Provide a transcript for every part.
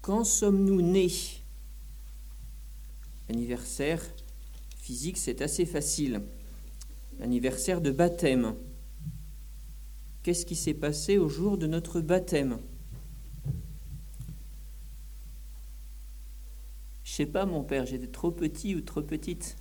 Quand sommes-nous nés? L'anniversaire physique, c'est assez facile. L'anniversaire de baptême. Qu'est-ce qui s'est passé au jour de notre baptême? Je sais pas, mon père, j'étais trop petit ou trop petite.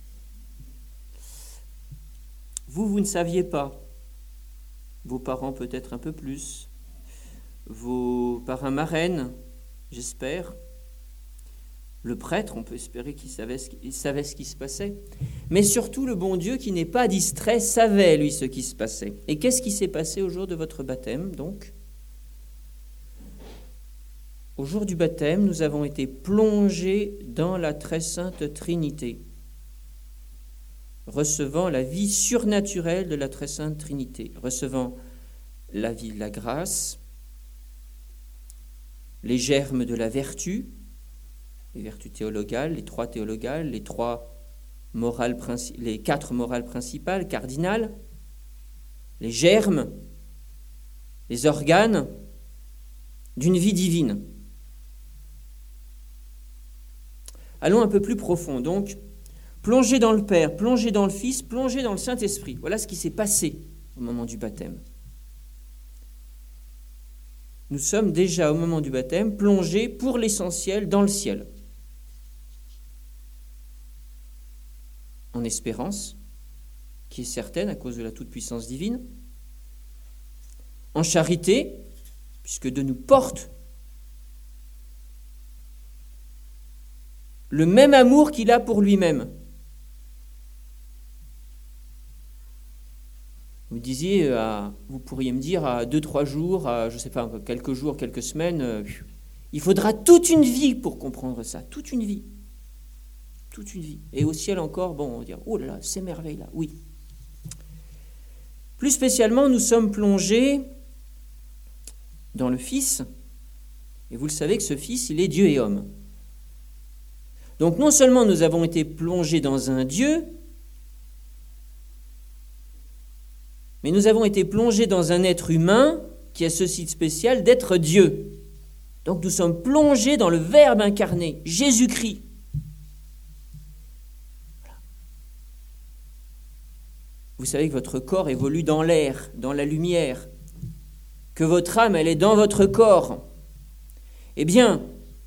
Vous ne saviez pas. Vos parents peut-être un peu plus. Vos parrains marraines, j'espère. Le prêtre, on peut espérer qu'il savait ce qui se passait. Mais surtout, le bon Dieu, qui n'est pas distrait, savait, lui, ce qui se passait. Et qu'est-ce qui s'est passé au jour de votre baptême, donc? Au jour du baptême, nous avons été plongés dans la très sainte Trinité, recevant la vie surnaturelle de la très sainte Trinité, recevant la vie de la grâce, les germes de la vertu, les vertus théologales, les trois théologales, les quatre morales principales, cardinales, les germes, les organes d'une vie divine. Allons un peu plus profond, donc, plongez dans le Père, plongez dans le Fils, plongez dans le Saint-Esprit. Voilà ce qui s'est passé au moment du baptême. Nous sommes déjà au moment du baptême plongés pour l'essentiel dans le ciel. En espérance, qui est certaine à cause de la toute-puissance divine, en charité, puisque Dieu nous porte le même amour qu'il a pour lui-même. Vous pourriez me dire à 2-3 jours, je ne sais pas, quelques jours, quelques semaines, il faudra toute une vie pour comprendre ça, toute une vie. Toute une vie. Et au ciel encore, on va dire, oh là là, ces merveilles-là, oui. Plus spécialement, nous sommes plongés dans le Fils, et vous le savez que ce Fils, il est Dieu et homme. Donc non seulement nous avons été plongés dans un Dieu, mais nous avons été plongés dans un être humain qui a ceci de spécial d'être Dieu. Donc nous sommes plongés dans le Verbe incarné, Jésus-Christ. Voilà. Vous savez que votre corps évolue dans l'air, dans la lumière, que votre âme, elle est dans votre corps. Eh bien,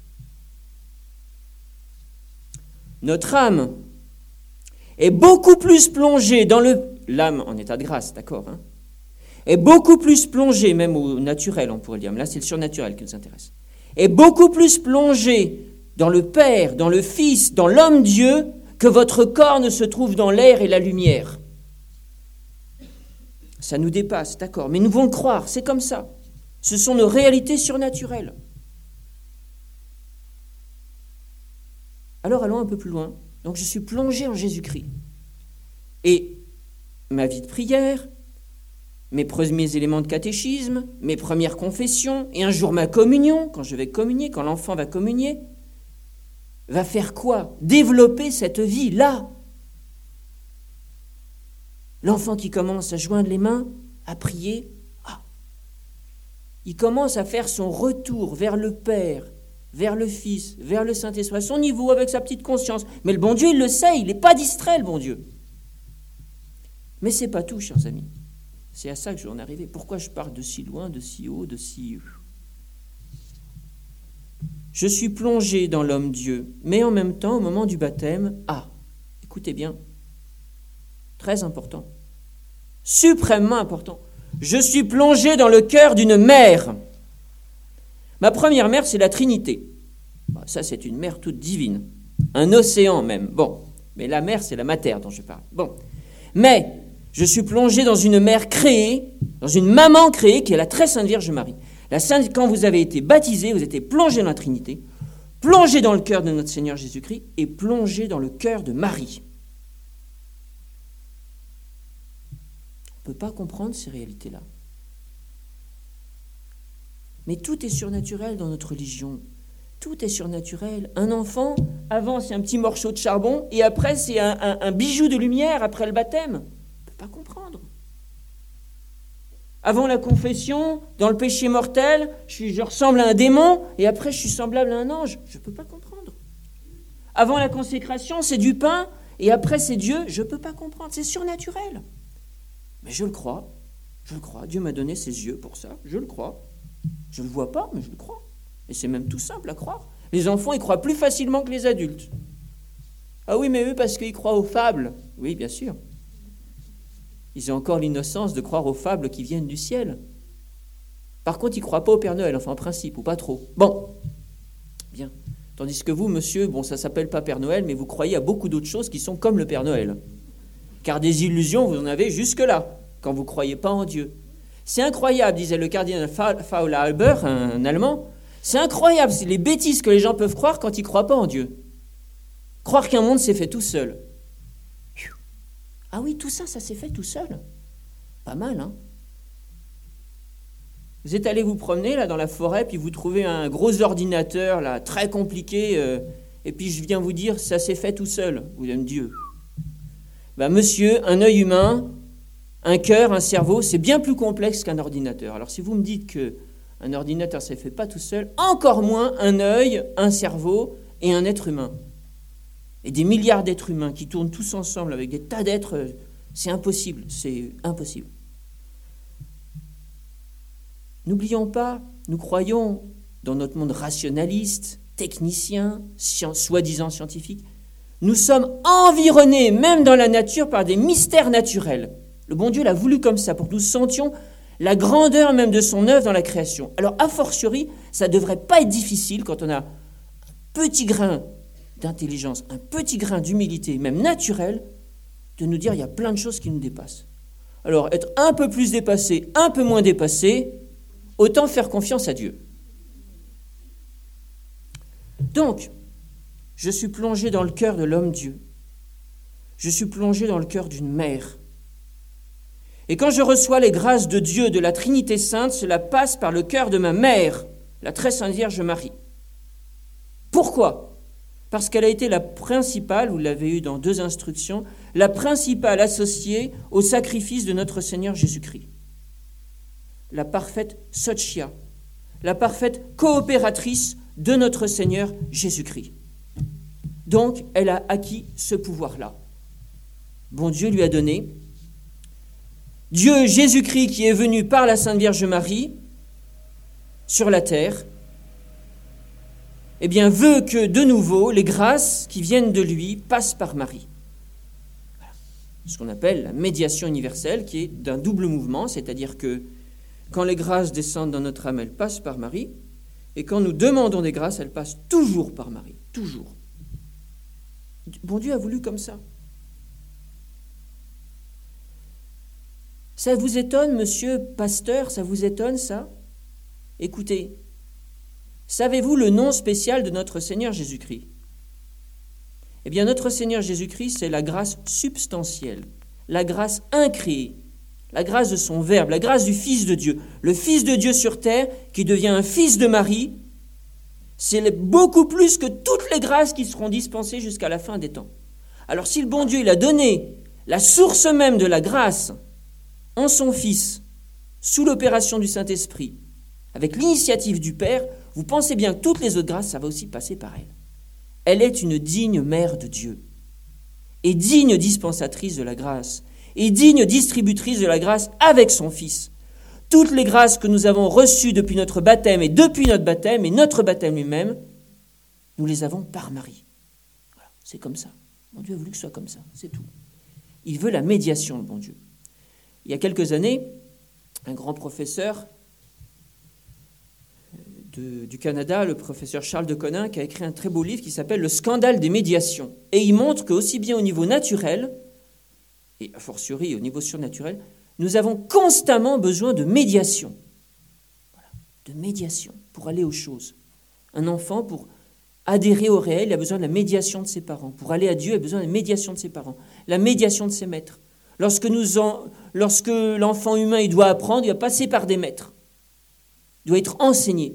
notre âme est beaucoup plus plongée dans l'âme en état de grâce, d'accord, est beaucoup plus plongée, même au naturel, on pourrait dire, mais là c'est le surnaturel qui nous intéresse, est beaucoup plus plongée dans le Père, dans le Fils, dans l'homme-dieu, que votre corps ne se trouve dans l'air et la lumière. Ça nous dépasse, d'accord, mais nous devons le croire, c'est comme ça. Ce sont nos réalités surnaturelles. Alors allons un peu plus loin. Donc je suis plongé en Jésus-Christ. Et ma vie de prière, mes premiers éléments de catéchisme, mes premières confessions, et un jour ma communion, quand je vais communier, quand l'enfant va communier, va faire quoi? Développer cette vie-là. L'enfant qui commence à joindre les mains, à prier, il commence à faire son retour vers le Père, vers le Fils, vers le Saint-Esprit, à son niveau, avec sa petite conscience. Mais le bon Dieu, il le sait, il n'est pas distrait, le bon Dieu. Mais ce n'est pas tout, chers amis. C'est à ça que je veux en arriver. Pourquoi je parle de si loin, de si haut, de si... Je suis plongé dans l'homme-dieu, mais en même temps, au moment du baptême, écoutez bien, très important, suprêmement important, je suis plongé dans le cœur d'une mer. Ma première mer, c'est la Trinité. Ça, c'est une mer toute divine. Un océan même. Mais la mer, c'est la matière dont je parle. Mais je suis plongé dans une mer créée, dans une maman créée, qui est la très Sainte Vierge Marie. La Sainte, quand vous avez été baptisé, vous êtes plongé dans la Trinité, plongé dans le cœur de notre Seigneur Jésus-Christ et plongé dans le cœur de Marie. On ne peut pas comprendre ces réalités-là. Mais tout est surnaturel dans notre religion. Tout est surnaturel. Un enfant, avant, c'est un petit morceau de charbon, et après, c'est un bijou de lumière après le baptême. On ne peut pas comprendre. Avant la confession, dans le péché mortel, je ressemble à un démon et après je suis semblable à un ange. Je ne peux pas comprendre. Avant la consécration, c'est du pain et après c'est Dieu. Je ne peux pas comprendre. C'est surnaturel. Mais je le crois. Je le crois. Dieu m'a donné ses yeux pour ça. Je le crois. Je ne le vois pas, mais je le crois. Et c'est même tout simple à croire. Les enfants, ils croient plus facilement que les adultes. Ah oui, mais eux, parce qu'ils croient aux fables. Oui, bien sûr. Ils ont encore l'innocence de croire aux fables qui viennent du ciel. Par contre, ils ne croient pas au Père Noël, enfin en principe, ou pas trop. Bon, bien. Tandis que vous, monsieur, bon, ça ne s'appelle pas Père Noël, mais vous croyez à beaucoup d'autres choses qui sont comme le Père Noël. Car des illusions, vous en avez jusque-là, quand vous ne croyez pas en Dieu. C'est incroyable, disait le cardinal Faulhaber, un Allemand. C'est incroyable, c'est les bêtises que les gens peuvent croire quand ils ne croient pas en Dieu. Croire qu'un monde s'est fait tout seul. Ah oui, tout ça, ça s'est fait tout seul. Pas mal, hein? Vous êtes allé vous promener là dans la forêt, puis vous trouvez un gros ordinateur là, très compliqué, et puis je viens vous dire, ça s'est fait tout seul. Vous allez me dire, ben monsieur, un œil humain, un cœur, un cerveau, c'est bien plus complexe qu'un ordinateur. Alors si vous me dites qu'un ordinateur ne s'est fait pas tout seul, encore moins un œil, un cerveau et un être humain. Et des milliards d'êtres humains qui tournent tous ensemble avec des tas d'êtres, c'est impossible, c'est impossible. N'oublions pas, nous croyons dans notre monde rationaliste, technicien, soi-disant scientifique, nous sommes environnés, même dans la nature, par des mystères naturels. Le bon Dieu l'a voulu comme ça, pour que nous sentions la grandeur même de son œuvre dans la création. Alors, a fortiori, ça ne devrait pas être difficile quand on a un petit grain d'intelligence, un petit grain d'humilité, même naturelle, de nous dire il y a plein de choses qui nous dépassent. Alors, être un peu plus dépassé, un peu moins dépassé, autant faire confiance à Dieu. Donc, je suis plongé dans le cœur de l'homme-dieu. Je suis plongé dans le cœur d'une mère. Et quand je reçois les grâces de Dieu, de la Trinité Sainte, cela passe par le cœur de ma mère, la très sainte Vierge Marie. Pourquoi ? Parce qu'elle a été la principale, vous l'avez eu dans 2 instructions, la principale associée au sacrifice de notre Seigneur Jésus-Christ. La parfaite Sochia, la parfaite coopératrice de notre Seigneur Jésus-Christ. Donc, elle a acquis ce pouvoir-là. Bon Dieu lui a donné. Dieu Jésus-Christ qui est venu par la Sainte Vierge Marie sur la terre, eh bien, veut que, de nouveau, les grâces qui viennent de lui passent par Marie. Voilà. Ce qu'on appelle la médiation universelle, qui est d'un double mouvement, c'est-à-dire que quand les grâces descendent dans notre âme, elles passent par Marie, et quand nous demandons des grâces, elles passent toujours par Marie, toujours. Bon Dieu a voulu comme ça. Ça vous étonne, monsieur pasteur, ça vous étonne, ça ? Écoutez, savez-vous le nom spécial de notre Seigneur Jésus-Christ ? Eh bien, notre Seigneur Jésus-Christ, c'est la grâce substantielle, la grâce incréée, la grâce de son Verbe, la grâce du Fils de Dieu. Le Fils de Dieu sur terre, qui devient un fils de Marie, c'est beaucoup plus que toutes les grâces qui seront dispensées jusqu'à la fin des temps. Alors, si le bon Dieu, il a donné la source même de la grâce en son Fils, sous l'opération du Saint-Esprit, avec l'initiative du Père, vous pensez bien que toutes les autres grâces, ça va aussi passer par elle. Elle est une digne mère de Dieu, et digne dispensatrice de la grâce, et digne distributrice de la grâce avec son Fils. Toutes les grâces que nous avons reçues depuis notre baptême et depuis notre baptême, et notre baptême lui-même, nous les avons par Marie. Voilà, c'est comme ça. Mon Dieu a voulu que ce soit comme ça, c'est tout. Il veut la médiation, le bon Dieu. Il y a quelques années, un grand professeur du Canada, le professeur Charles de Coninck, a écrit un très beau livre qui s'appelle « Le scandale des médiations ». Et il montre qu'aussi bien au niveau naturel, et a fortiori au niveau surnaturel, nous avons constamment besoin de médiation. Voilà, de médiation pour aller aux choses. Un enfant, pour adhérer au réel, il a besoin de la médiation de ses parents. Pour aller à Dieu, il a besoin de la médiation de ses parents, la médiation de ses maîtres. Lorsque l'enfant humain il doit apprendre, il va passer par des maîtres. Il doit être enseigné.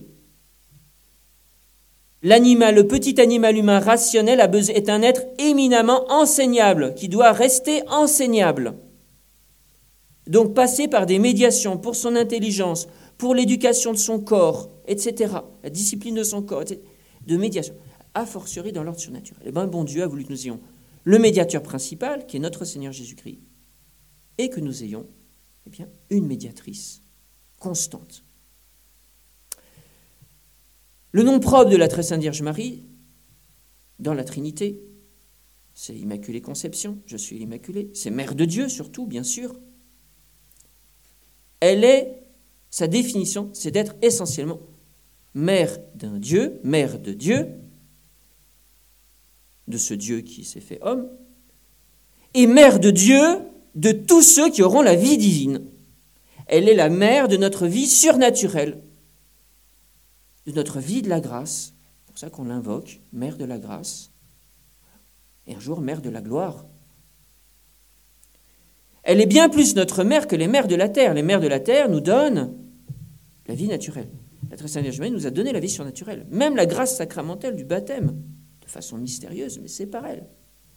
L'animal, le petit animal humain rationnel est un être éminemment enseignable, qui doit rester enseignable. donc passer par des médiations pour son intelligence, pour l'éducation de son corps, etc., la discipline de son corps, etc., de médiation, a fortiori dans l'ordre surnaturel. Eh bien, bon Dieu a voulu que nous ayons le médiateur principal, qui est notre Seigneur Jésus-Christ, et que nous ayons eh bien, une médiatrice constante. Le nom propre de la très sainte Vierge Marie, dans la Trinité, c'est Immaculée Conception, je suis l'Immaculée, c'est Mère de Dieu surtout, bien sûr. Sa définition, c'est d'être essentiellement mère d'un Dieu, mère de Dieu, de ce Dieu qui s'est fait homme, et mère de Dieu de tous ceux qui auront la vie divine. Elle est la mère de notre vie surnaturelle, de notre vie de la grâce. C'est pour ça qu'on l'invoque, mère de la grâce, et un jour mère de la gloire. Elle est bien plus notre mère que les mères de la terre. Les mères de la terre nous donnent la vie naturelle. La très sainte Vierge Marie nous a donné la vie surnaturelle, même la grâce sacramentelle du baptême, de façon mystérieuse, mais c'est par elle.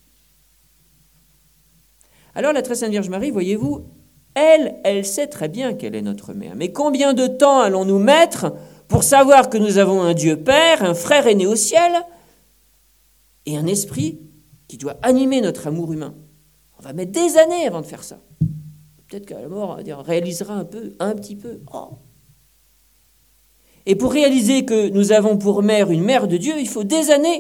Alors la très sainte Vierge Marie, voyez-vous, elle sait très bien qu'elle est notre mère. Mais combien de temps allons-nous mettre pour savoir que nous avons un Dieu Père, un frère aîné au ciel, et un esprit qui doit animer notre amour humain? On va mettre des années avant de faire ça. Peut-être qu'à la mort, on réalisera un petit peu. Oh. Et pour réaliser que nous avons pour mère une mère de Dieu, il faut des années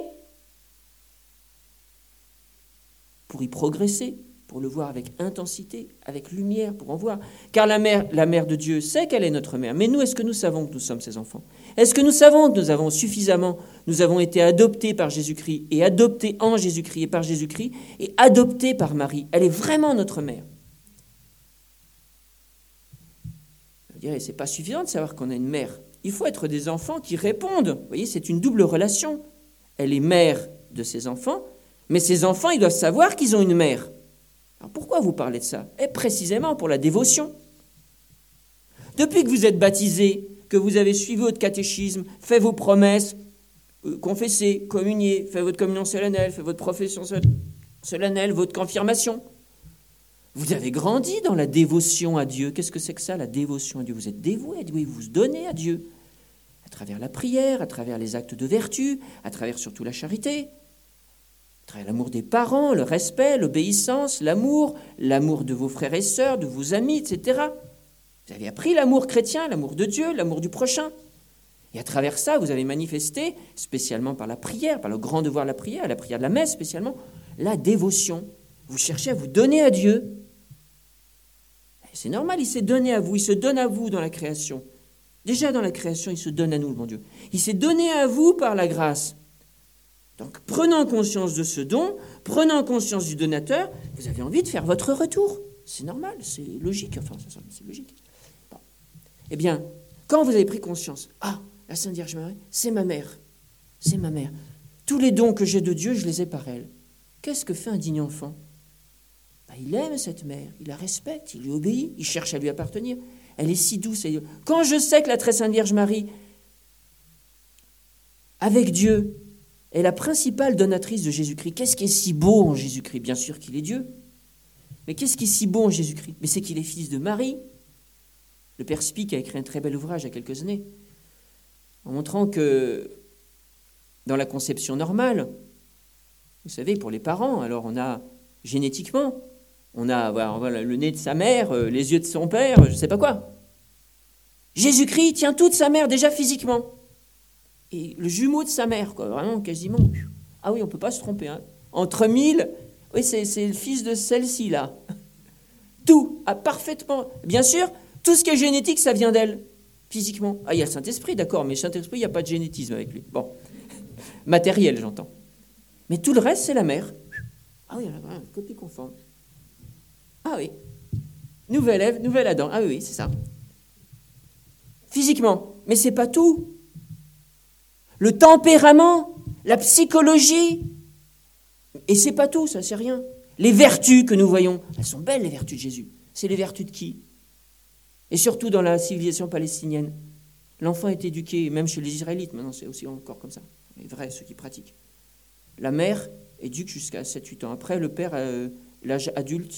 pour y progresser, pour le voir avec intensité, avec lumière, pour en voir. Car la mère de Dieu sait qu'elle est notre mère. Mais nous, est-ce que nous savons que nous sommes ses enfants? Est-ce que nous savons que nous avons été adoptés par Jésus-Christ, et adoptés en Jésus-Christ, et par Jésus-Christ, et adoptés par Marie? Elle est vraiment notre mère. Je dirais, c'est pas suffisant de savoir qu'on a une mère. Il faut être des enfants qui répondent. Vous voyez, c'est une double relation. Elle est mère de ses enfants, mais ses enfants, ils doivent savoir qu'ils ont une mère. Alors pourquoi vous parlez de ça? Et précisément pour la dévotion. Depuis que vous êtes baptisés, que vous avez suivi votre catéchisme, fait vos promesses, confessé, communié, fait votre communion solennelle, fait votre profession solennelle, votre confirmation, vous avez grandi dans la dévotion à Dieu. Qu'est-ce que c'est que ça, la dévotion à Dieu? Vous êtes dévoué à Dieu, vous vous donnez à Dieu, à travers la prière, à travers les actes de vertu, à travers surtout la charité, à travers l'amour des parents, le respect, l'obéissance, l'amour de vos frères et sœurs, de vos amis, etc. Vous avez appris l'amour chrétien, l'amour de Dieu, l'amour du prochain. Et à travers ça, vous avez manifesté, spécialement par la prière, par le grand devoir de la prière de la messe spécialement, la dévotion. Vous cherchez à vous donner à Dieu. Et c'est normal, il s'est donné à vous, il se donne à vous dans la création. Déjà dans la création, il se donne à nous, le bon Dieu. Il s'est donné à vous par la grâce. Donc, prenant conscience de ce don, prenant conscience du donateur, vous avez envie de faire votre retour. C'est normal, c'est logique, enfin, c'est logique. Bon. Eh bien, quand vous avez pris conscience, la Sainte Vierge Marie, c'est ma mère. C'est ma mère. Tous les dons que j'ai de Dieu, je les ai par elle. Qu'est-ce que fait un digne enfant? Il aime cette mère, il la respecte, il lui obéit, il cherche à lui appartenir. Elle est si douce. Quand je sais que la très Sainte Vierge Marie, avec Dieu, est la principale donatrice de Jésus-Christ, qu'est-ce qui est si beau en Jésus-Christ? Bien sûr qu'il est Dieu. Mais qu'est-ce qui est si beau en Jésus-Christ? Mais c'est qu'il est fils de Marie. Le Père Spic a écrit un très bel ouvrage il y a quelques années, en montrant que dans la conception normale, vous savez, pour les parents, alors on a génétiquement, on a le nez de sa mère, les yeux de son père, je ne sais pas quoi. Jésus-Christ tient toute sa mère déjà physiquement. Et le jumeau de sa mère, quoi, vraiment quasiment. Ah oui, on ne peut pas se tromper. Hein. Entre mille, oui, c'est le fils de celle-ci, là. Tout, parfaitement. Bien sûr, tout ce qui est génétique, ça vient d'elle, physiquement. Il y a le Saint-Esprit, d'accord, mais le Saint-Esprit, il n'y a pas de génétisme avec lui. Bon, matériel, j'entends. Mais tout le reste, c'est la mère. Ah oui, copie conforme. Ah oui. Nouvelle Ève, nouvel Adam. Ah oui, c'est ça. Physiquement. Mais c'est pas tout. Le tempérament, la psychologie. Et c'est pas tout, ça, c'est rien. Les vertus que nous voyons, elles sont belles, les vertus de Jésus. C'est les vertus de qui? Et surtout dans la civilisation palestinienne. L'enfant est éduqué, même chez les Israélites, maintenant c'est aussi encore comme ça. C'est vrai, ceux qui pratiquent. La mère éduque jusqu'à 7-8 ans. Après, le père, l'âge adulte,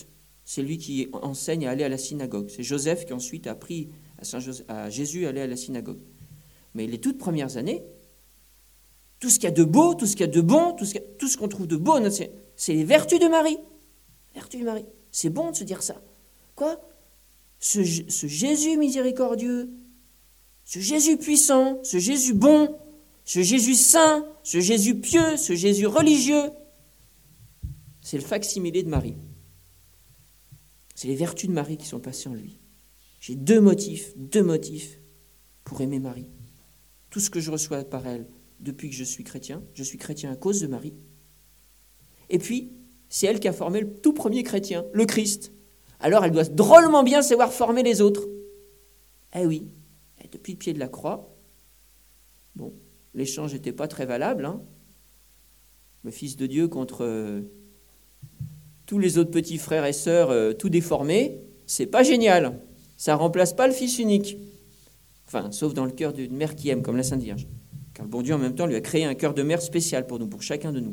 c'est lui qui enseigne à aller à la synagogue. C'est Joseph qui ensuite a appris à Jésus à aller à la synagogue. Mais les toutes premières années, tout ce qu'il y a de beau, tout ce qu'il y a de bon, tout ce qu'on trouve de beau, c'est les vertus de Marie. Vertus de Marie. C'est bon de se dire ça. Quoi ? Ce Jésus miséricordieux, ce Jésus puissant, ce Jésus bon, ce Jésus saint, ce Jésus pieux, ce Jésus religieux, c'est le facsimilé de Marie. C'est les vertus de Marie qui sont passées en lui. J'ai deux motifs pour aimer Marie. Tout ce que je reçois par elle depuis que je suis chrétien à cause de Marie. Et puis, c'est elle qui a formé le tout premier chrétien, le Christ. Alors elle doit drôlement bien savoir former les autres. Eh oui, et depuis le pied de la croix, bon, l'échange n'était pas très valable, hein. Le Fils de Dieu contre tous les autres petits frères et sœurs tout déformés, c'est pas génial. Ça remplace pas le Fils unique. Enfin, sauf dans le cœur d'une mère qui aime, comme la Sainte Vierge. Car le bon Dieu, en même temps, lui a créé un cœur de mère spécial pour nous, pour chacun de nous.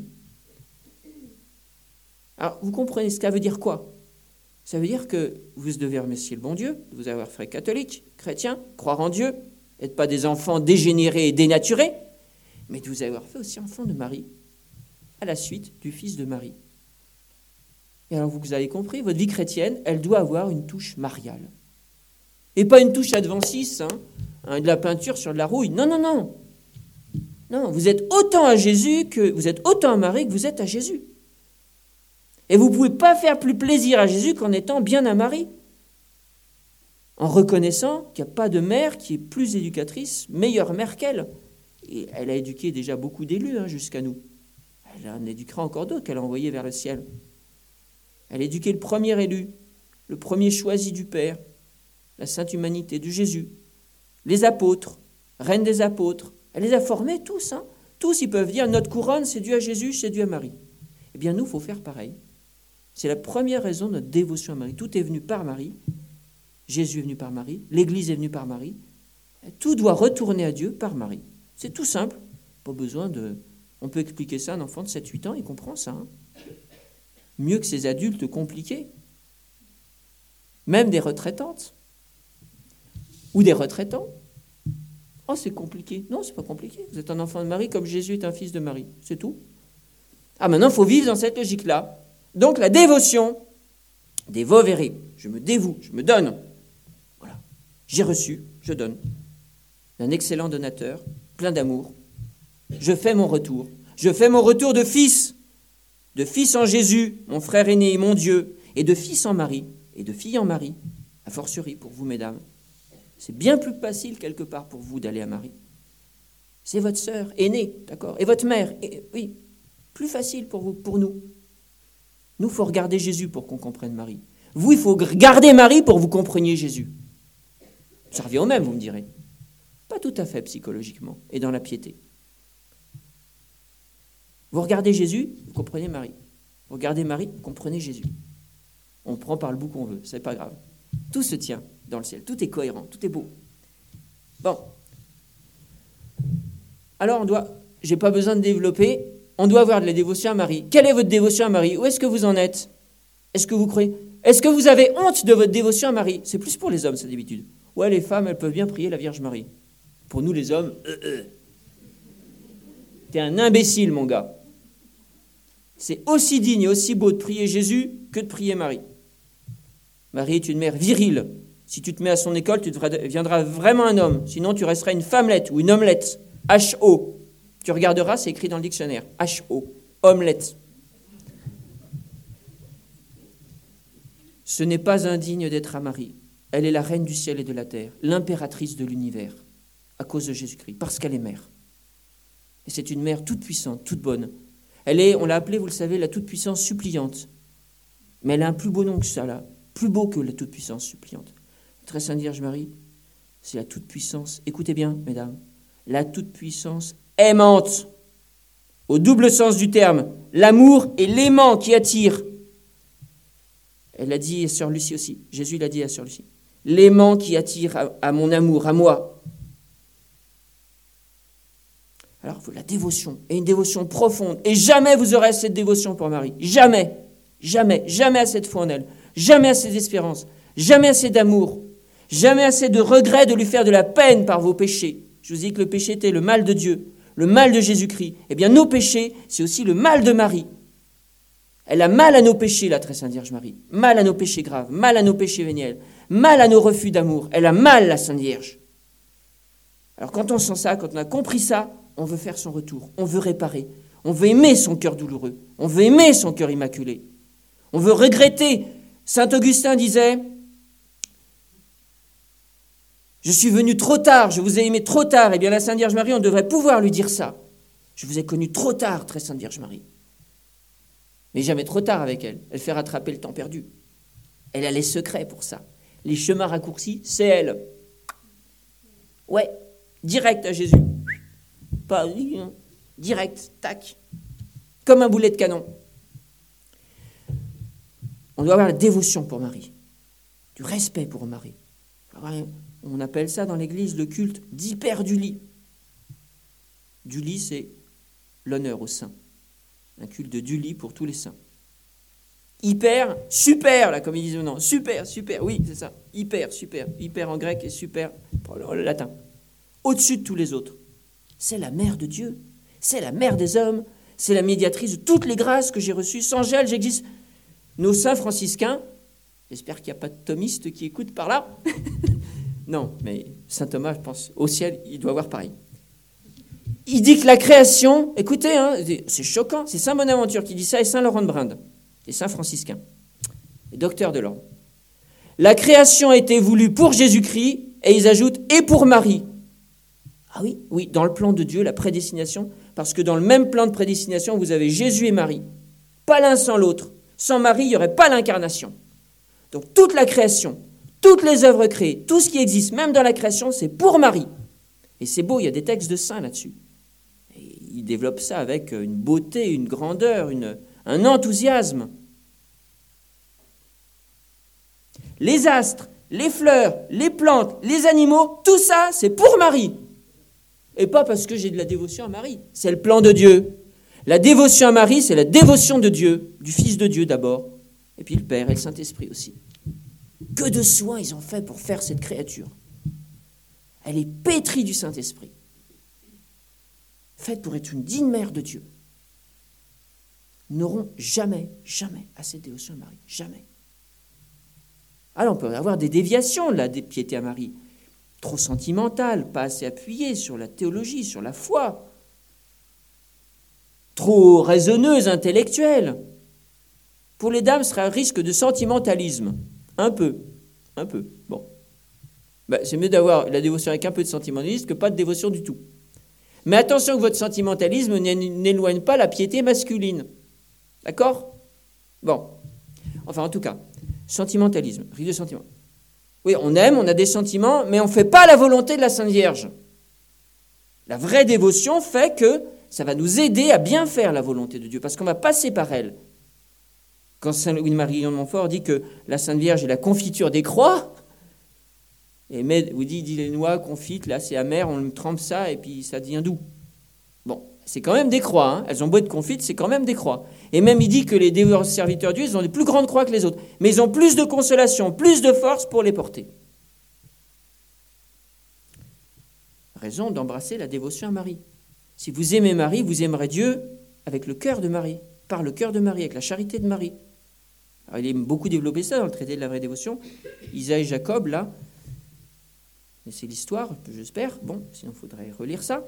Alors, vous comprenez ce que ça veut dire quoi ? Ça veut dire que vous devez remercier le bon Dieu de vous avoir fait catholique, chrétien, croire en Dieu, n'être pas des enfants dégénérés et dénaturés, mais de vous avoir fait aussi enfant de Marie, à la suite du Fils de Marie. Et alors, vous avez compris, votre vie chrétienne, elle doit avoir une touche mariale. Et pas une touche adventiste, de la peinture sur de la rouille. Non, non, non. Non, vous êtes autant à Jésus que vous êtes autant à Marie que vous êtes à Jésus. Et vous ne pouvez pas faire plus plaisir à Jésus qu'en étant bien à Marie. En reconnaissant qu'il n'y a pas de mère qui est plus éducatrice, meilleure mère qu'elle. Et elle a éduqué déjà beaucoup d'élus jusqu'à nous. Elle en éduquera encore d'autres qu'elle a envoyés vers le ciel. Elle a éduqué le premier élu, le premier choisi du Père, la sainte humanité de Jésus, les apôtres, reine des apôtres. Elle les a formés tous. Tous, ils peuvent dire, notre couronne, c'est dû à Jésus, c'est dû à Marie. Eh bien, nous, il faut faire pareil. C'est la première raison de notre dévotion à Marie. Tout est venu par Marie. Jésus est venu par Marie. L'Église est venue par Marie. Tout doit retourner à Dieu par Marie. C'est tout simple. Pas besoin de... On peut expliquer ça à un enfant de 7-8 ans, il comprend ça. Mieux que ces adultes compliqués. Même des retraitantes. Ou des retraitants. Oh, c'est compliqué. Non, c'est pas compliqué. Vous êtes un enfant de Marie comme Jésus est un fils de Marie. C'est tout. Ah, maintenant, il faut vivre dans cette logique-là. Donc, la dévotion, dévovere, je me dévoue, je me donne. Voilà. J'ai reçu, je donne. Un excellent donateur, plein d'amour. Je fais mon retour. Je fais mon retour de fils en Jésus, mon frère aîné, mon Dieu, et de fils en Marie, et de fille en Marie, a fortiori pour vous, mesdames. C'est bien plus facile, quelque part, pour vous d'aller à Marie. C'est votre sœur aînée, d'accord ? Et votre mère, oui, plus facile pour vous, pour nous. Nous, il faut regarder Jésus pour qu'on comprenne Marie. Vous, il faut regarder Marie pour que vous compreniez Jésus. Ça revient au même, vous me direz. Pas tout à fait psychologiquement et dans la piété. Vous regardez Jésus, vous comprenez Marie. Vous regardez Marie, vous comprenez Jésus. On prend par le bout qu'on veut, c'est pas grave. Tout se tient dans le ciel, tout est cohérent, tout est beau. Bon. Alors j'ai pas besoin de développer, on doit avoir de la dévotion à Marie. Quelle est votre dévotion à Marie ? Où est-ce que vous en êtes ? Est-ce que vous croyez ? Est-ce que vous avez honte de votre dévotion à Marie ? C'est plus pour les hommes, cette d'habitude. Ouais, les femmes, elles peuvent bien prier la Vierge Marie. Pour nous, les hommes, t'es un imbécile, mon gars. C'est aussi digne et aussi beau de prier Jésus que de prier Marie. Marie est une mère virile. Si tu te mets à son école, tu deviendras vraiment un homme. Sinon, tu resteras une femmelette ou une omelette. H-O. Tu regarderas, c'est écrit dans le dictionnaire. H-O. Omelette. Ce n'est pas indigne d'être à Marie. Elle est la reine du ciel et de la terre, l'impératrice de l'univers, à cause de Jésus-Christ, parce qu'elle est mère. Et c'est une mère toute puissante, toute bonne. Elle est, on l'a appelée, vous le savez, la toute-puissance suppliante. Mais elle a un plus beau nom que ça, là. Plus beau que la toute-puissance suppliante. Très Sainte Vierge Marie, c'est la toute-puissance. Écoutez bien, mesdames. La toute-puissance aimante. Au double sens du terme. L'amour et l'aimant qui attire. Elle l'a dit à Sœur Lucie aussi. Jésus l'a dit à Sœur Lucie. L'aimant qui attire à mon amour, à moi. Alors, il faut la dévotion, et une dévotion profonde. Et jamais vous aurez cette dévotion pour Marie. Jamais, jamais, jamais assez de foi en elle. jamais assez d'espérance, jamais assez d'amour, jamais assez de regret de lui faire de la peine par vos péchés. Je vous dis que le péché était le mal de Dieu, le mal de Jésus-Christ. Eh bien, nos péchés, c'est aussi le mal de Marie. Elle a mal à nos péchés, la très sainte Vierge Marie. Mal à nos péchés graves, mal à nos péchés véniels, mal à nos refus d'amour. Elle a mal, la Sainte Vierge. Alors quand on sent ça, quand on a compris ça, on veut faire son retour, on veut réparer, on veut aimer son cœur douloureux, on veut aimer son cœur immaculé, on veut regretter. Saint Augustin disait « Je suis venu trop tard, je vous ai aimé trop tard. » Eh bien la Sainte Vierge Marie, on devrait pouvoir lui dire ça. Je vous ai connu trop tard, très Sainte Vierge Marie. Mais jamais trop tard avec elle. Elle fait rattraper le temps perdu. Elle a les secrets pour ça. Les chemins raccourcis, c'est elle. Ouais, direct à Jésus. Pas direct, tac. Comme un boulet de canon. On doit avoir la dévotion pour Marie. Du respect pour Marie. On appelle ça dans l'Église le culte d'hyper du lit. Du lit, c'est l'honneur aux saints. Un culte de du lit pour tous les saints. Hyper, super, là, comme ils disent maintenant. Super, super, oui, c'est ça. Hyper, super. Hyper en grec et super en latin. Au-dessus de tous les autres. C'est la mère de Dieu. C'est la mère des hommes. C'est la médiatrice de toutes les grâces que j'ai reçues. Sans elle, j'existe. Nos saints franciscains, j'espère qu'il n'y a pas de thomistes qui écoutent par là. Non, mais saint Thomas, je pense, au ciel, il doit voir pareil. Il dit que la création, écoutez, hein, c'est choquant, c'est saint Bonaventure qui dit ça et saint Laurent de Brinde, et saint franciscain, et docteur de l'ordre. La création a été voulue pour Jésus-Christ, et ils ajoutent, et pour Marie. Ah oui, oui, dans le plan de Dieu, la prédestination, parce que dans le même plan de prédestination, vous avez Jésus et Marie. Pas l'un sans l'autre. Sans Marie, il n'y aurait pas l'incarnation. Donc toute la création, toutes les œuvres créées, tout ce qui existe, même dans la création, c'est pour Marie. Et c'est beau, il y a des textes de saints là-dessus. Et il développe ça avec une beauté, une grandeur, un enthousiasme. Les astres, les fleurs, les plantes, les animaux, tout ça, c'est pour Marie. Et pas parce que j'ai de la dévotion à Marie. C'est le plan de Dieu. La dévotion à Marie, c'est la dévotion de Dieu, du Fils de Dieu d'abord, et puis le Père et le Saint-Esprit aussi. Que de soins ils ont fait pour faire cette créature. Elle est pétrie du Saint-Esprit, faite pour être une digne mère de Dieu. Nous n'aurons jamais, jamais assez de dévotion à Marie. Jamais. Alors on peut avoir des déviations de la piété à Marie, trop sentimentales, pas assez appuyées sur la théologie, sur la foi, trop raisonneuse, intellectuelle. Pour les dames, ce serait un risque de sentimentalisme. Un peu. Bon. C'est mieux d'avoir la dévotion avec un peu de sentimentalisme que pas de dévotion du tout. Mais attention que votre sentimentalisme n'éloigne pas la piété masculine. D'accord ? Bon. Enfin, en tout cas, sentimentalisme, risque de sentiment. Oui, on aime, on a des sentiments, mais on ne fait pas la volonté de la Sainte Vierge. La vraie dévotion fait que ça va nous aider à bien faire la volonté de Dieu, parce qu'on va passer par elle. Quand saint Louis-Marie de Montfort dit que la Sainte Vierge est la confiture des croix, et vous dit les noix confites, là c'est amer, on trempe ça et puis ça devient doux. Bon, c'est quand même des croix, hein. Elles ont beau être confites, c'est quand même des croix. Et même il dit que les dévots serviteurs de Dieu, ils ont des plus grandes croix que les autres, mais ils ont plus de consolation, plus de force pour les porter. Raison d'embrasser la dévotion à Marie. Si vous aimez Marie, vous aimerez Dieu avec le cœur de Marie, par le cœur de Marie, avec la charité de Marie. Alors, il a beaucoup développé ça dans le traité de la vraie dévotion. Isaïe et Jacob, là, et c'est l'histoire, j'espère. Bon, sinon il faudrait relire ça.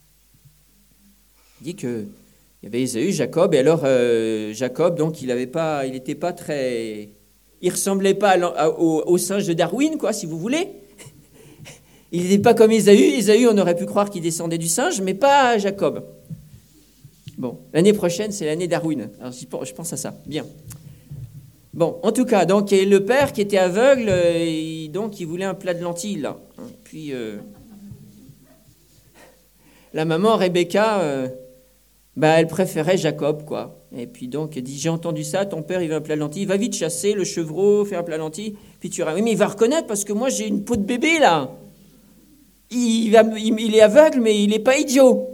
Il dit qu'il y avait Isaïe, Jacob, et alors Jacob, donc il n'était pas très... Il ressemblait pas au singe de Darwin, quoi, si vous voulez. Il n'était pas comme Ésaü. Ésaü, on aurait pu croire qu'il descendait du singe, mais pas Jacob. Bon, l'année prochaine, c'est l'année Darwin. Alors, je pense à ça. Bien. Bon, en tout cas, donc, et le père qui était aveugle, donc, il voulait un plat de lentilles, là. Puis, la maman, Rebecca, elle préférait Jacob, quoi. Et puis, donc, elle dit, j'ai entendu ça, ton père, il veut un plat de lentilles. Va vite chasser le chevreau, faire un plat de lentilles. Puis tu oui, mais il va reconnaître, parce que moi, j'ai une peau de bébé, là. Il est aveugle, mais il n'est pas idiot.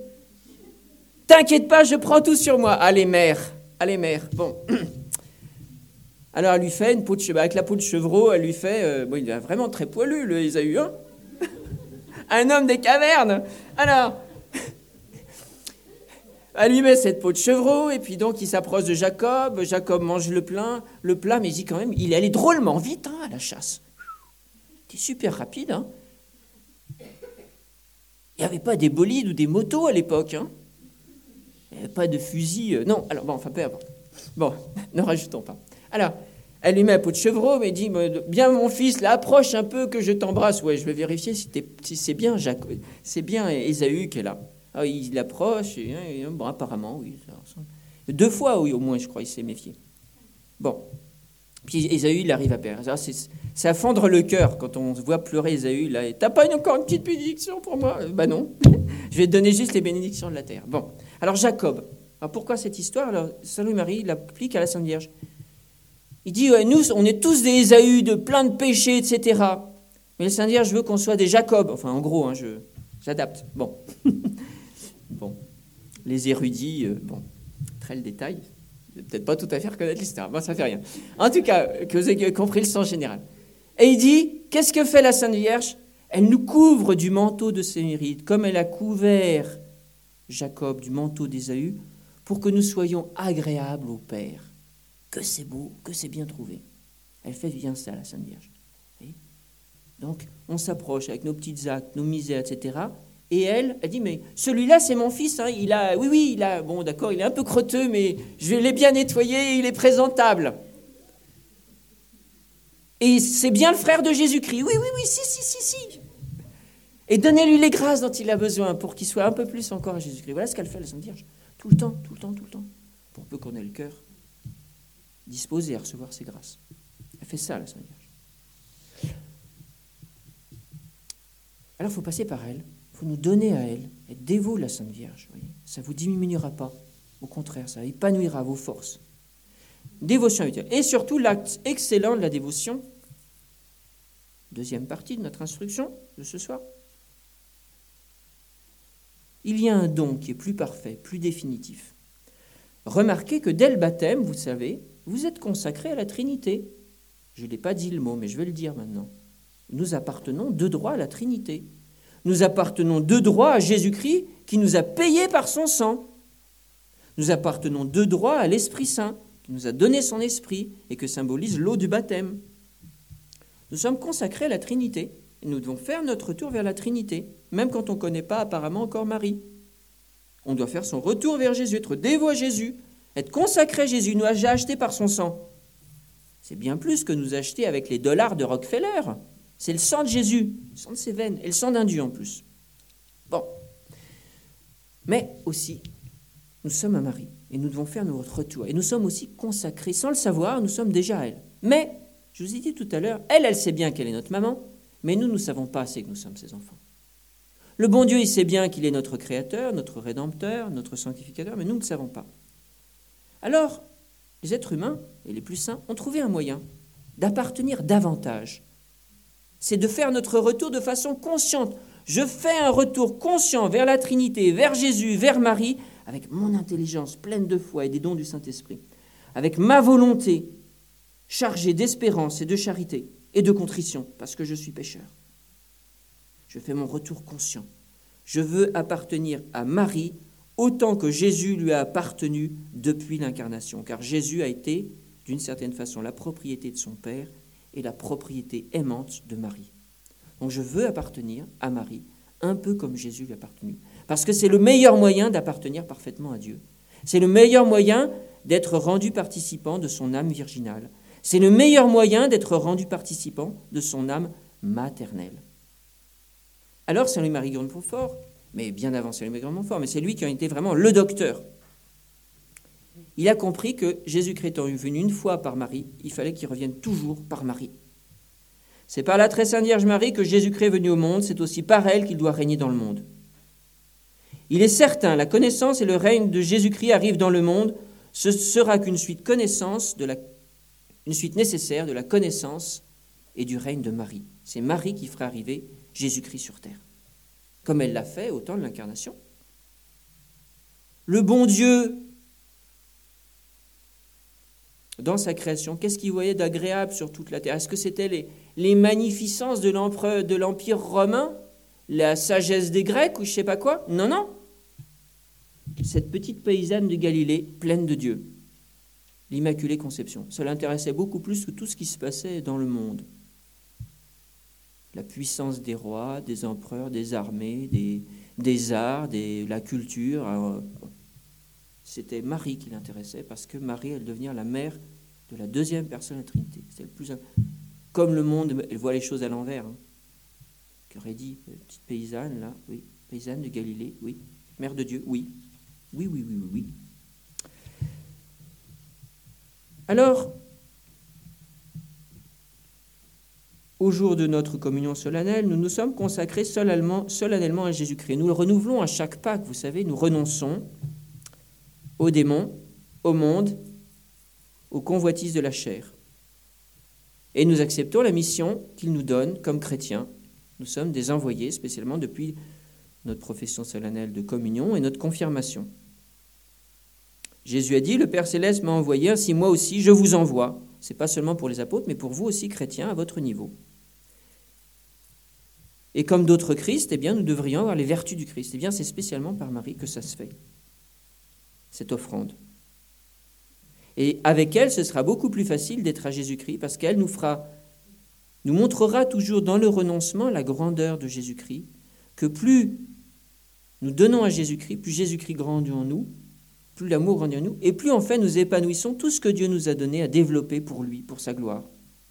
T'inquiète pas, je prends tout sur moi. Allez, mère. Bon. Alors, elle lui fait une peau de chevreau. Avec la peau de chevreau, elle lui fait... il est vraiment très poilu, le Ésaü, hein. Un homme des cavernes. Alors, elle lui met cette peau de chevreau, et puis donc, il s'approche de Jacob. Jacob mange le plat, mais il dit quand même, il est allé drôlement vite, hein, à la chasse. Il était super rapide, hein. Il n'y avait pas des bolides ou des motos à l'époque, hein. Il n'y avait pas de fusil. Non, alors, bon, enfin, peu importe. Bon, ne rajoutons pas. Alors, elle lui met la peau de chevreau, mais dit, bien mon fils, là, approche un peu que je t'embrasse. Ouais, je vais vérifier si c'est bien Jacob, c'est bien Ésaü qui est là. Alors, il approche, et bon, apparemment, oui, ça ressemble. 2 fois, oui, au moins, je crois, il s'est méfié. Bon, puis Ésaü, il arrive à perdre. Alors, c'est à fendre le cœur quand on voit pleurer Ésaü, là. T'as pas encore une petite bénédiction pour moi? Bah non, je vais te donner juste les bénédictions de la terre. Bon, alors Jacob. Alors pourquoi cette histoire? Alors, Saint Louis-Marie l'applique à la Sainte Vierge. Il dit, ouais, nous, on est tous des Ésaü, de plein de péchés, etc. Mais la Sainte Vierge veut qu'on soit des Jacob. Enfin, en gros, hein, j'adapte. Bon. Bon. Les érudits, très le détail. Peut-être pas tout à fait reconnaître l'histoire. Bon, ça fait rien. En tout cas, que vous ayez compris le sens général. Et il dit, qu'est-ce que fait la Sainte Vierge? Elle nous couvre du manteau de ses mérites, comme elle a couvert Jacob du manteau d'Ésaü, pour que nous soyons agréables au Père. Que c'est beau, que c'est bien trouvé. Elle fait bien ça, la Sainte Vierge. Oui. Donc, on s'approche avec nos petites actes, nos misères, etc. Et elle dit, mais celui-là, c'est mon fils. Hein, il a, bon, d'accord, il est un peu crotteux, mais je l'ai bien nettoyé, il est présentable. Et c'est bien le frère de Jésus-Christ. Oui, si. Et donnez-lui les grâces dont il a besoin pour qu'il soit un peu plus encore à Jésus-Christ. Voilà ce qu'elle fait, la Sainte Vierge. Tout le temps. Pour peu qu'on ait le cœur disposé à recevoir ses grâces. Elle fait ça, la Sainte Vierge. Alors, il faut passer par elle. Il faut nous donner à elle. Être dévot, la Sainte Vierge. Voyez. Ça ne vous diminuera pas. Au contraire, ça épanouira vos forces. Dévotion habituelle. Et surtout, l'acte excellent de la dévotion. Deuxième partie de notre instruction de ce soir. Il y a un don qui est plus parfait, plus définitif. Remarquez que dès le baptême, vous savez, vous êtes consacrés à la Trinité. Je ne l'ai pas dit le mot, mais je vais le dire maintenant. Nous appartenons de droit à la Trinité. Nous appartenons de droit à Jésus-Christ qui nous a payés par son sang. Nous appartenons de droit à l'Esprit Saint qui nous a donné son esprit et que symbolise l'eau du baptême. Nous sommes consacrés à la Trinité et nous devons faire notre retour vers la Trinité, même quand on ne connaît pas apparemment encore Marie. On doit faire son retour vers Jésus, être dévot à Jésus, être consacré à Jésus, nous a acheté par son sang. C'est bien plus que nous acheter avec les dollars de Rockefeller. C'est le sang de Jésus, le sang de ses veines, et le sang d'un Dieu en plus. Bon. Mais aussi, nous sommes à Marie, et nous devons faire notre retour. Et nous sommes aussi consacrés, sans le savoir, nous sommes déjà à elle. Mais, je vous ai dit tout à l'heure, elle sait bien qu'elle est notre maman, mais nous ne savons pas assez que nous sommes ses enfants. Le bon Dieu, il sait bien qu'il est notre créateur, notre rédempteur, notre sanctificateur, mais nous ne le savons pas. Alors, les êtres humains, et les plus saints, ont trouvé un moyen d'appartenir davantage. C'est de faire notre retour de façon consciente. Je fais un retour conscient vers la Trinité, vers Jésus, vers Marie, avec mon intelligence pleine de foi et des dons du Saint-Esprit, avec ma volonté chargée d'espérance et de charité et de contrition, parce que je suis pécheur. Je fais mon retour conscient. Je veux appartenir à Marie autant que Jésus lui a appartenu depuis l'incarnation, car Jésus a été, d'une certaine façon, la propriété de son Père et la propriété aimante de Marie. Donc je veux appartenir à Marie, un peu comme Jésus lui a appartenu, parce que c'est le meilleur moyen d'appartenir parfaitement à Dieu. C'est le meilleur moyen d'être rendu participant de son âme virginale. C'est le meilleur moyen d'être rendu participant de son âme maternelle. Alors Saint Louis-Marie de Montfort, mais bien avant Saint Louis-Marie de Montfort, mais c'est lui qui a été vraiment le docteur. Il a compris que Jésus-Christ étant venu une fois par Marie, il fallait qu'il revienne toujours par Marie. C'est par la très sainte Vierge Marie que Jésus-Christ est venu au monde, c'est aussi par elle qu'il doit régner dans le monde. Il est certain, la connaissance et le règne de Jésus-Christ arrivent dans le monde, ce sera qu'une suite une suite nécessaire de la connaissance et du règne de Marie. C'est Marie qui fera arriver Jésus-Christ sur terre, comme elle l'a fait au temps de l'incarnation. Le bon Dieu dans sa création, qu'est-ce qu'il voyait d'agréable sur toute la terre? Est-ce que c'était les magnificences de l'Empire romain, la sagesse des Grecs ou je ne sais pas quoi? Non, non. Cette petite paysanne de Galilée, pleine de Dieu, l'Immaculée Conception, ça l'intéressait beaucoup plus que tout ce qui se passait dans le monde. La puissance des rois, des empereurs, des armées, des arts, la culture. Alors, c'était Marie qui l'intéressait parce que Marie, elle devenir la mère de la deuxième personne de la Trinité. C'était le plus. Comme le monde, elle voit les choses à l'envers. Hein. Qu'aurait dit petite paysanne là, oui, paysanne de Galilée, oui, mère de Dieu, oui, oui, oui, oui, oui, oui. Alors, au jour de notre communion solennelle, nous nous sommes consacrés solennellement à Jésus-Christ. Nous le renouvelons à chaque Pâques, vous savez, nous renonçons aux démons, au monde, aux convoitises de la chair. Et nous acceptons la mission qu'il nous donne comme chrétiens. Nous sommes des envoyés, spécialement depuis notre profession solennelle de communion et notre confirmation. Jésus a dit, le Père Céleste m'a envoyé, ainsi moi aussi je vous envoie. Ce n'est pas seulement pour les apôtres, mais pour vous aussi, chrétiens, à votre niveau. Et comme d'autres Christ, eh bien, nous devrions avoir les vertus du Christ. Eh bien, c'est spécialement par Marie que ça se fait, cette offrande. Et avec elle, ce sera beaucoup plus facile d'être à Jésus-Christ, parce qu'elle nous montrera toujours dans le renoncement la grandeur de Jésus-Christ, que plus nous donnons à Jésus-Christ, plus Jésus-Christ grandit en nous, plus l'amour grandit en nous, et plus en fait nous épanouissons tout ce que Dieu nous a donné à développer pour lui, pour sa gloire.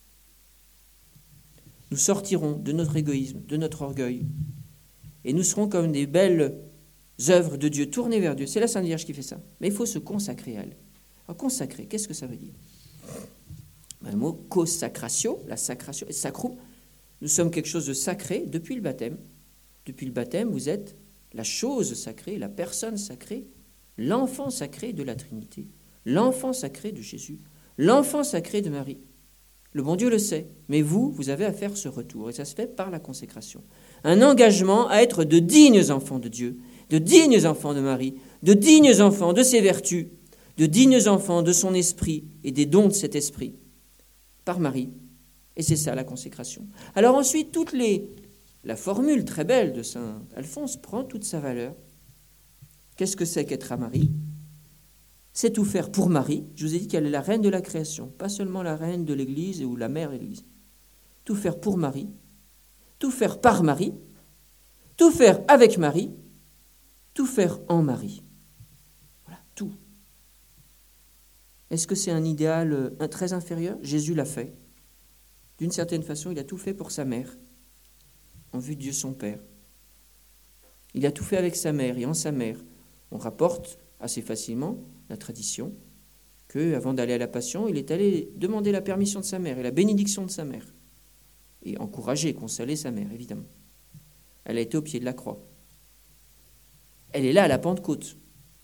Nous sortirons de notre égoïsme, de notre orgueil, et nous serons comme des belles œuvres de Dieu, tournées vers Dieu. C'est la Sainte Vierge qui fait ça. Mais il faut se consacrer à elle. Alors, consacrer, qu'est-ce que ça veut dire? Le mot consacratio, la sacration, et sacrum, nous sommes quelque chose de sacré depuis le baptême. Depuis le baptême, vous êtes la chose sacrée, la personne sacrée, l'enfant sacré de la Trinité, l'enfant sacré de Jésus, l'enfant sacré de Marie. Le bon Dieu le sait, mais vous avez à faire ce retour, et ça se fait par la consécration. Un engagement à être de dignes enfants de Dieu, de dignes enfants de Marie, de dignes enfants de ses vertus, de dignes enfants de son esprit et des dons de cet esprit, par Marie. Et c'est ça la consécration. Alors ensuite, la formule très belle de saint Alphonse prend toute sa valeur. Qu'est-ce que c'est qu'être à Marie? C'est tout faire pour Marie. Je vous ai dit qu'elle est la reine de la création, pas seulement la reine de l'Église ou la mère de l'Église. Tout faire pour Marie, tout faire par Marie, tout faire avec Marie, tout faire en Marie. Voilà, tout. Est-ce que c'est un idéal très inférieur? Jésus l'a fait. D'une certaine façon, il a tout fait pour sa mère, en vue de Dieu son Père. Il a tout fait avec sa mère et en sa mère. On rapporte assez facilement la tradition qu'avant d'aller à la Passion, il est allé demander la permission de sa mère et la bénédiction de sa mère. Et encourager, consoler sa mère, évidemment. Elle a été au pied de la croix. Elle est là à la Pentecôte.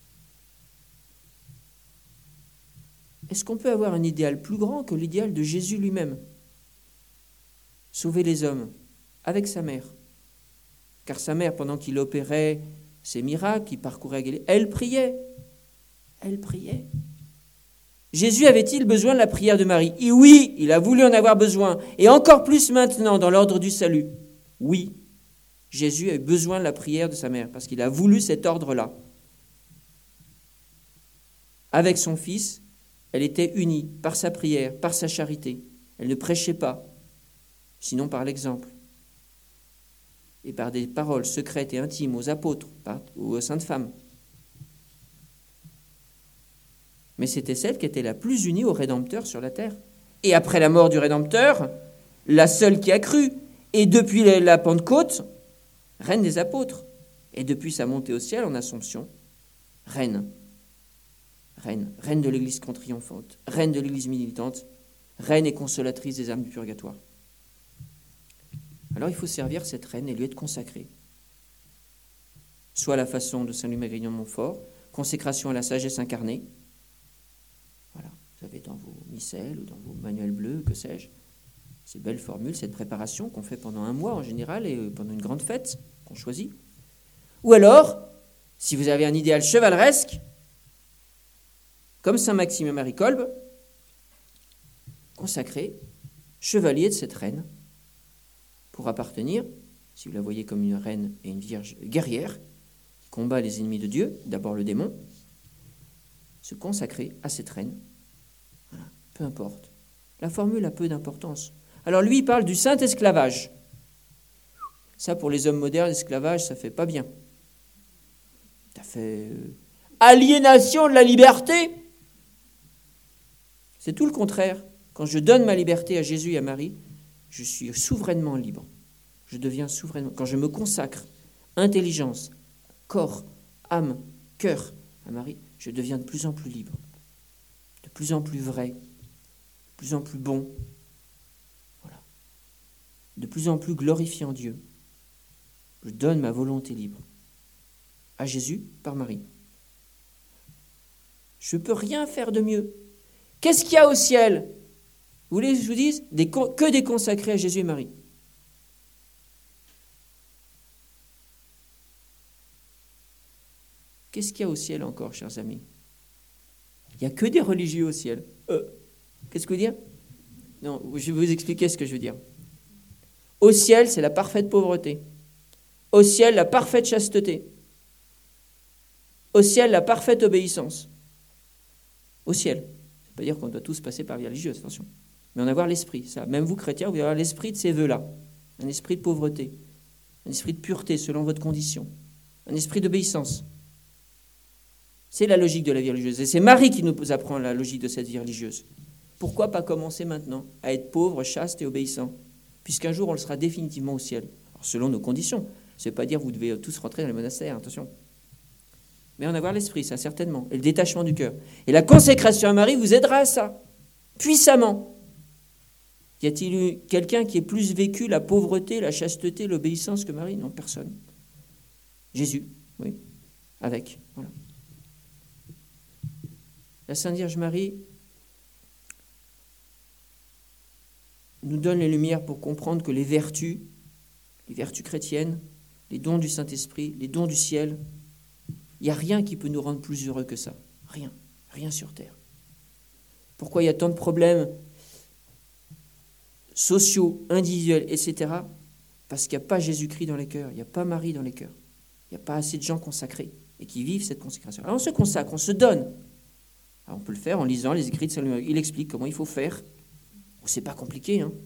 Est-ce qu'on peut avoir un idéal plus grand que l'idéal de Jésus lui-même? Sauver les hommes avec sa mère. Car sa mère, pendant qu'il opérait ses miracles, il parcourait Galilée, elle priait. Elle priait. Jésus avait-il besoin de la prière de Marie? Et oui, il a voulu en avoir besoin. Et encore plus maintenant dans l'ordre du salut. Oui, Jésus a eu besoin de la prière de sa mère parce qu'il a voulu cet ordre-là. Avec son Fils, elle était unie par sa prière, par sa charité. Elle ne prêchait pas, sinon par l'exemple. Et par des paroles secrètes et intimes aux apôtres, ou aux saintes femmes. Mais c'était celle qui était la plus unie au Rédempteur sur la terre. Et après la mort du Rédempteur, la seule qui a cru. Et depuis la Pentecôte, reine des apôtres. Et depuis sa montée au ciel en Assomption, reine de l'Église triomphante, reine de l'Église militante, reine et consolatrice des âmes du purgatoire. Alors il faut servir cette reine et lui être consacré. Soit à la façon de Saint Louis-Magrignon de Montfort, consécration à la sagesse incarnée. Voilà, vous avez dans vos missels ou dans vos manuels bleus, que sais-je, ces belles formules, cette préparation qu'on fait pendant un mois en général et pendant une grande fête qu'on choisit. Ou alors, si vous avez un idéal chevaleresque, comme Saint Maxime et Marie Kolb, consacré, chevalier de cette reine, pour appartenir, si vous la voyez comme une reine et une vierge guerrière, qui combat les ennemis de Dieu, d'abord le démon, se consacrer à cette reine. Voilà, peu importe. La formule a peu d'importance. Alors lui, il parle du saint esclavage. Ça, pour les hommes modernes, l'esclavage, ça fait pas bien. Ça fait aliénation de la liberté. C'est tout le contraire. Quand je donne ma liberté à Jésus et à Marie, je suis souverainement libre. Je deviens souverainement. Quand je me consacre, intelligence, corps, âme, cœur à Marie, je deviens de plus en plus libre, de plus en plus vrai, de plus en plus bon, voilà, de plus en plus glorifiant Dieu. Je donne ma volonté libre à Jésus par Marie. Je ne peux rien faire de mieux. Qu'est-ce qu'il y a au ciel? Vous voulez que je vous dise? Que des consacrés à Jésus et Marie. Qu'est-ce qu'il y a au ciel encore, chers amis? Il n'y a que des religieux au ciel. Qu'est-ce que vous dire? Non, je vais vous expliquer ce que je veux dire. Au ciel, c'est la parfaite pauvreté. Au ciel, la parfaite chasteté. Au ciel, la parfaite obéissance. Au ciel. Ça ne veut pas dire qu'on doit tous passer par vie religieuse, attention. Mais on a avoir l'esprit, ça. Même vous, chrétiens, vous allez avoir l'esprit de ces vœux-là. Un esprit de pauvreté. Un esprit de pureté selon votre condition. Un esprit d'obéissance. C'est la logique de la vie religieuse. Et c'est Marie qui nous apprend la logique de cette vie religieuse. Pourquoi pas commencer maintenant à être pauvre, chaste et obéissant? Puisqu'un jour, on le sera définitivement au ciel. Alors, selon nos conditions. Ça ne veut pas dire que vous devez tous rentrer dans les monastères, attention. Mais en avoir l'esprit, ça, certainement. Et le détachement du cœur. Et la consécration à Marie vous aidera à ça. Puissamment. Y a-t-il eu quelqu'un qui ait plus vécu la pauvreté, la chasteté, l'obéissance que Marie? Non, personne. Jésus, oui. Avec, voilà. La Sainte Vierge Marie nous donne les lumières pour comprendre que les vertus chrétiennes, les dons du Saint-Esprit, les dons du ciel, il n'y a rien qui peut nous rendre plus heureux que ça. Rien. Rien sur terre. Pourquoi il y a tant de problèmes sociaux, individuels, etc. Parce qu'il n'y a pas Jésus-Christ dans les cœurs, il n'y a pas Marie dans les cœurs. Il n'y a pas assez de gens consacrés et qui vivent cette consécration. Alors on se consacre, on se donne. Alors on peut le faire en lisant les écrits de Saint Louis. Il explique comment il faut faire. C'est pas compliqué, hein.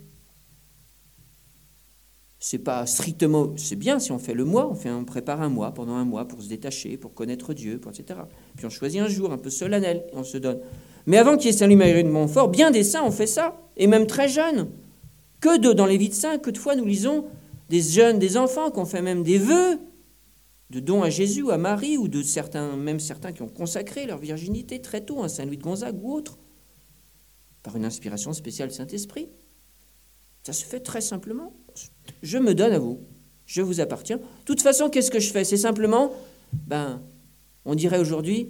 C'est pas strictement... C'est bien si on fait le mois, on prépare un mois, pendant un mois, pour se détacher, pour connaître Dieu, etc. Puis on choisit un jour un peu solennel et on se donne. Mais avant qu'il y ait Saint-Louis-Marie de Montfort, bien des saints ont fait ça, et même très jeunes. Dans les vies de saints, que de fois nous lisons des jeunes, des enfants qui ont fait même des vœux de dons à Jésus ou à Marie, ou de certains qui ont consacré leur virginité très tôt, à Saint-Louis de Gonzague ou autre, par une inspiration spéciale du Saint-Esprit. Ça se fait très simplement. Je me donne à vous. Je vous appartiens. De toute façon, qu'est-ce que je fais? C'est simplement, on dirait aujourd'hui,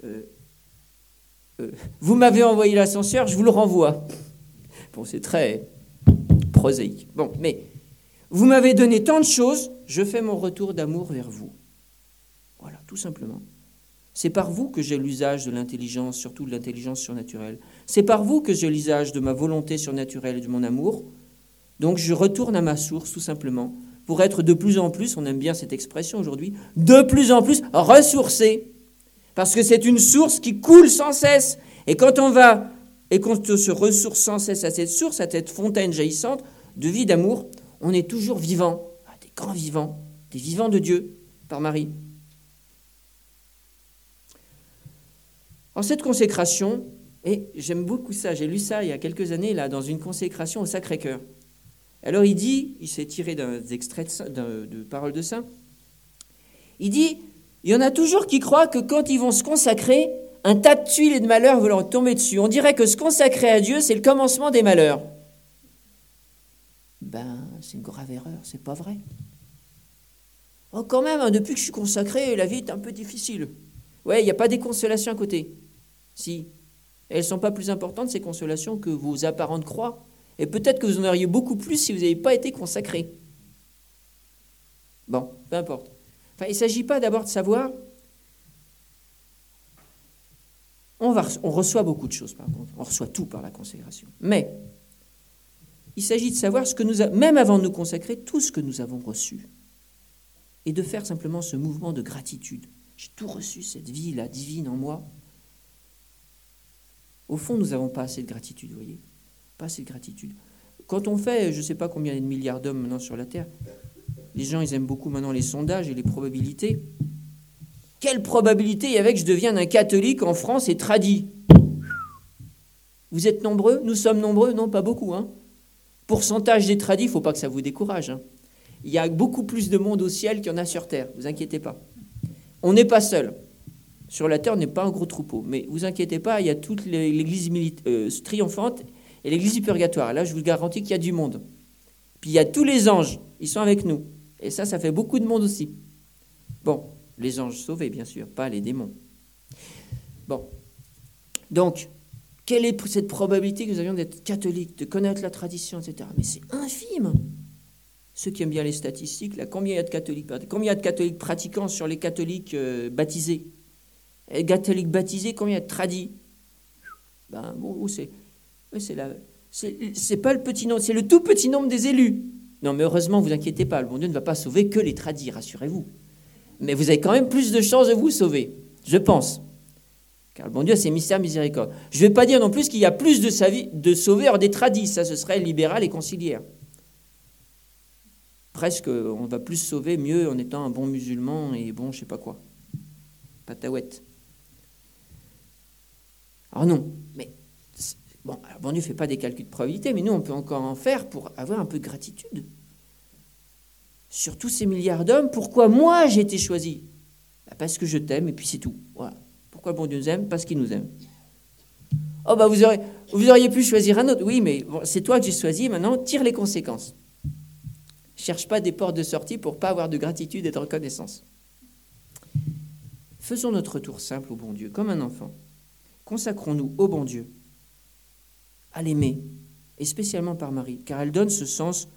vous m'avez envoyé l'ascenseur, je vous le renvoie. Bon, c'est très prosaïque. Bon, mais vous m'avez donné tant de choses, je fais mon retour d'amour vers vous. Voilà, tout simplement. C'est par vous que j'ai l'usage de l'intelligence, surtout de l'intelligence surnaturelle. C'est par vous que j'ai l'usage de ma volonté surnaturelle et de mon amour. Donc je retourne à ma source, tout simplement, pour être de plus en plus, on aime bien cette expression aujourd'hui, de plus en plus ressourcé. Parce que c'est une source qui coule sans cesse. Et quand on va, et qu'on se ressource sans cesse à cette source, à cette fontaine jaillissante de vie, d'amour, on est toujours vivant, des grands vivants, des vivants de Dieu, par Marie. En cette consécration, et j'aime beaucoup ça, j'ai lu ça il y a quelques années, là, dans une consécration au Sacré-Cœur. Alors il s'est tiré d'un extrait de paroles de saint, il dit, il y en a toujours qui croient que quand ils vont se consacrer, un tas de tuiles et de malheurs vont leur tomber dessus. On dirait que se consacrer à Dieu, c'est le commencement des malheurs. C'est une grave erreur, c'est pas vrai. Oh, quand même, depuis que je suis consacré, la vie est un peu difficile. Ouais, il n'y a pas des consolations à côté. Si. Elles ne sont pas plus importantes, ces consolations, que vos apparentes croix. Et peut-être que vous en auriez beaucoup plus si vous n'avez pas été consacré. Bon, peu importe. Enfin, il ne s'agit pas d'abord de savoir... On reçoit beaucoup de choses, par contre. On reçoit tout par la consécration. Mais Il s'agit de savoir ce que même avant de nous consacrer, tout ce que nous avons reçu. Et de faire simplement ce mouvement de gratitude. J'ai tout reçu, cette vie-là divine en moi. Au fond, nous n'avons pas assez de gratitude, vous voyez. Pas assez de gratitude. Quand on fait, je ne sais pas combien il y a de milliards d'hommes maintenant sur la Terre, les gens, ils aiment beaucoup maintenant les sondages et les probabilités. Quelle probabilité il y avait que je devienne un catholique en France et tradit? Vous êtes nombreux? Nous sommes nombreux? Non, pas beaucoup. Pourcentage des tradis, il ne faut pas que ça vous décourage. Il y a beaucoup plus de monde au ciel qu'il y en a sur Terre, vous inquiétez pas. On n'est pas seul. Sur la Terre, on n'est pas un gros troupeau. Mais vous inquiétez pas, il y a toute l'église triomphante et l'église du purgatoire. Là, je vous garantis qu'il y a du monde. Puis il y a tous les anges, ils sont avec nous. Et ça fait beaucoup de monde aussi. Bon, les anges sauvés, bien sûr, pas les démons. Bon, donc, quelle est cette probabilité que nous avions d'être catholiques, de connaître la tradition, etc. Mais c'est infime. Ceux qui aiment bien les statistiques, là, combien il y a de catholiques pratiquants sur les catholiques baptisés? Et catholiques baptisés, combien il y a de tradis? C'est pas le petit nombre, c'est le tout petit nombre des élus. Non, mais heureusement, vous inquiétez pas, le bon Dieu ne va pas sauver que les tradis, rassurez-vous. Mais vous avez quand même plus de chances de vous sauver, je pense. Car le bon Dieu, c'est mystère miséricorde. Je ne vais pas dire non plus qu'il y a plus de sauveurs des tradis, ça ce serait libéral et conciliaire. Presque, on va plus sauver mieux en étant un bon musulman et bon, je sais pas quoi. Pataouette. Alors non, mais bon, alors bon Dieu ne fait pas des calculs de probabilité, mais nous, on peut encore en faire pour avoir un peu de gratitude. Sur tous ces milliards d'hommes, pourquoi moi j'ai été choisi? Parce que je t'aime et puis c'est tout. Voilà. Pourquoi le bon Dieu nous aime? Parce qu'il nous aime. Oh vous auriez pu choisir un autre. Oui, mais bon, c'est toi que j'ai choisi, maintenant tire les conséquences. Cherche pas des portes de sortie pour pas avoir de gratitude et de reconnaissance. Faisons notre tour simple au bon Dieu, comme un enfant. Consacrons-nous au bon Dieu, à l'aimer, et spécialement par Marie, car elle donne ce sens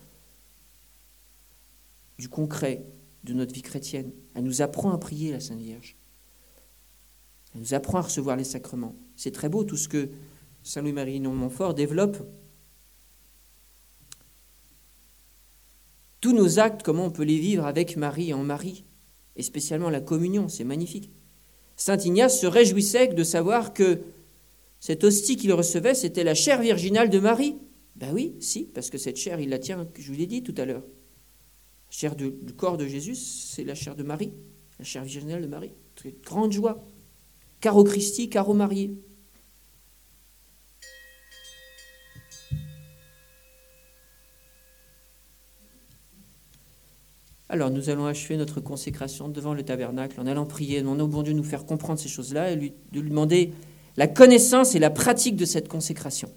du concret de notre vie chrétienne. Elle nous apprend à prier, la Sainte Vierge. Elle nous apprend à recevoir les sacrements. C'est très beau tout ce que Saint Louis-Marie de Montfort développe. Tous nos actes, comment on peut les vivre avec Marie et en Marie, et spécialement la communion, c'est magnifique. Saint Ignace se réjouissait de savoir que cette hostie qu'il recevait, c'était la chair virginale de Marie. Ben oui, si, parce que cette chair, il la tient, je vous l'ai dit tout à l'heure. La chair du corps de Jésus, c'est la chair de Marie, la chair virginale de Marie. C'est une grande joie. Caro Christi, caro Marié. Alors, nous allons achever notre consécration devant le tabernacle en allant prier, demandant au bon Dieu de nous faire comprendre ces choses-là et de lui demander la connaissance et la pratique de cette consécration.